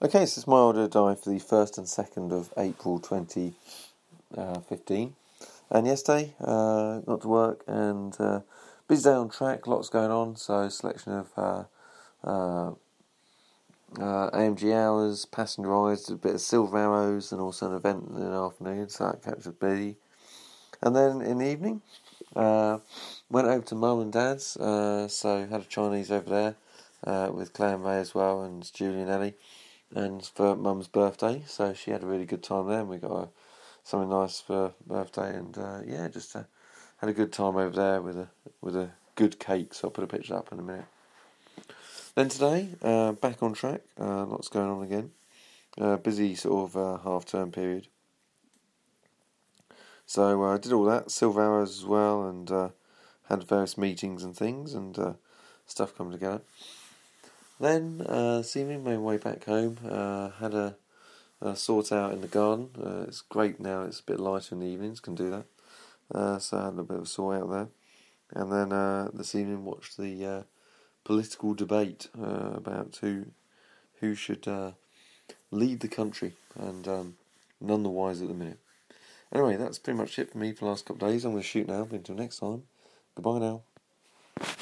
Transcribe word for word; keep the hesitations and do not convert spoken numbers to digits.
Okay, so it's my audio diary for the first and second of April twenty fifteen. And yesterday, uh, got to work and uh, busy day on track, lots going on. So, selection of uh, uh, uh, A M G hours, passenger rides, a bit of Silver Arrows, and also an event in the afternoon. So that kept us busy. And then in the evening, uh, went over to Mum and Dad's. Uh, so had a Chinese over there uh, with Claire and Ray as well, and Julie and Ellie. And for Mum's birthday, so she had a really good time there, and we got her something nice for her birthday, and uh, yeah, just uh, had a good time over there with a with a good cake. So I'll put a picture up in a minute. Then today, uh, back on track, uh, lots going on again. Uh, busy sort of uh, half term period. So I uh, did all that, Silver Arrows as well, and uh, had various meetings and things, and uh, stuff coming together. Then, uh, this evening, made my way back home, uh, had a, a sort out in the garden. Uh, it's great now, it's a bit lighter in the evenings, can do that. Uh, so I had a bit of a sort out there. And then uh, this evening watched the uh, political debate uh, about who who should uh, lead the country, and um, none the wiser at the minute. Anyway, that's pretty much it for me for the last couple of days. I'm going to shoot now, but until next time, goodbye now.